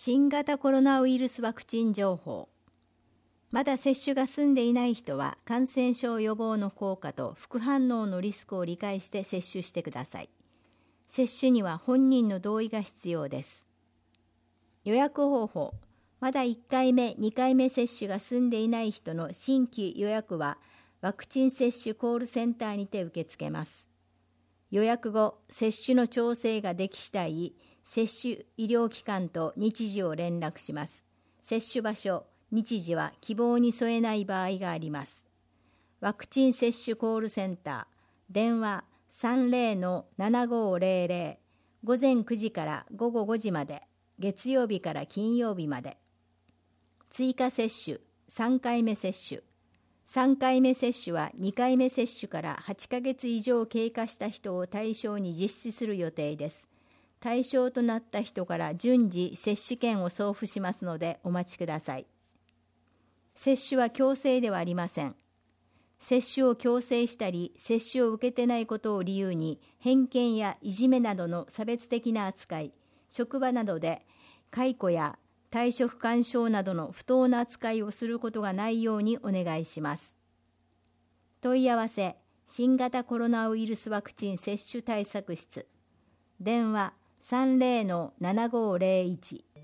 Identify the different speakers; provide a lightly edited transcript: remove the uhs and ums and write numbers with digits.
Speaker 1: 新型コロナウイルスワクチン情報。まだ接種が済んでいない人は感染症予防の効果と副反応のリスクを理解して接種してください。接種には本人の同意が必要です。予約方法。まだ1回目、2回目接種が済んでいない人の新規予約はワクチン接種コールセンターにて受け付けます。予約後、接種の調整ができ次第、接種医療機関と日時を連絡します。接種場所、日時は希望に添えない場合があります。ワクチン接種コールセンター、電話 30-7500、午前9時から午後5時まで、月曜日から金曜日まで。追加接種、3回目接種。3回目接種は2回目接種から8ヶ月以上経過した人を対象に実施する予定です。対象となった人から順次接種券を送付しますのでお待ちください。接種は強制ではありません。接種を強制したり、接種を受けてないことを理由に偏見やいじめなどの差別的な扱い、職場などで解雇や退職勧奨などの不当な扱いをすることがないようにお願いします。問い合わせ、新型コロナウイルスワクチン接種対策室。電話 30-7501